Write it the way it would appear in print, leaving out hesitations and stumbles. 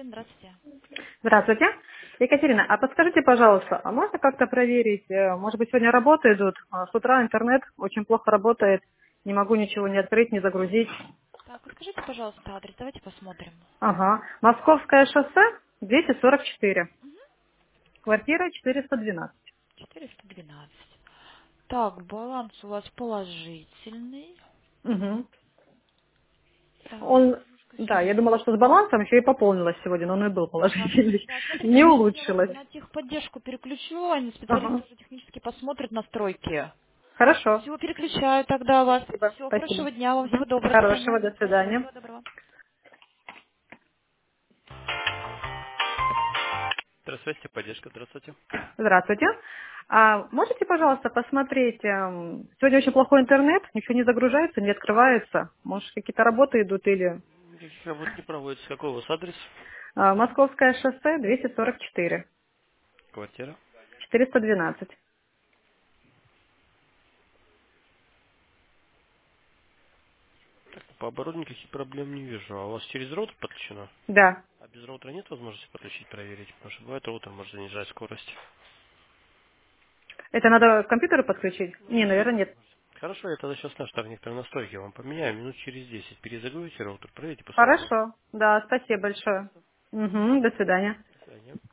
1, здравствуйте. Здравствуйте. Екатерина, а подскажите, пожалуйста, а можно как-то проверить, может быть, сегодня работы идут, а с утра интернет очень плохо работает, не могу ничего не открыть, не загрузить. Так, подскажите, пожалуйста, адрес, давайте посмотрим. Ага. Московское шоссе, 244, квартира 412. 412. Так, баланс у вас положительный. Угу. Так, Он, немножко да, я думала, сейчас. что с балансом еще и пополнилось сегодня, но он и был Так, положительный. да, смотрите, Не сейчас я вас улучшилось. на техподдержку переключу, они специалисты Ага. уже технически посмотрят настройки. Хорошо. Все, переключаю тогда вас. Спасибо. Всего Спасибо. хорошего дня вам, всего Мгм. доброго, до свидания. Хорошего, до Спасибо, свидания. всего доброго. Здравствуйте, поддержка, здравствуйте. Здравствуйте. А можете, пожалуйста, посмотреть, сегодня очень плохой интернет, ничего не загружается, не открывается. Может, какие-то работы идут или Никаких работ не проводится. Какой у вас адрес? Московское шоссе 244, Квартира? 412. Так, по оборудованию никаких проблем не вижу. А у вас через роутер подключено? Да. А без роутера нет возможности подключить, проверить? Потому что бывает роутер может занижать скорость. Это надо к компьютеру подключить? Ну, Не, USB наверное, нет. возможность. Хорошо, я тогда сейчас наш так некоторые настройки вам поменяю. Минут через 10. Перезагрузите роутер, проверите, посмотрим. Хорошо. Да, спасибо большое. Угу, до свидания. До свидания.